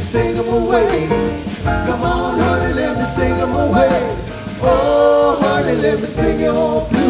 sing them away. Come on, honey, let me sing them away. Oh, honey, let me sing your blues.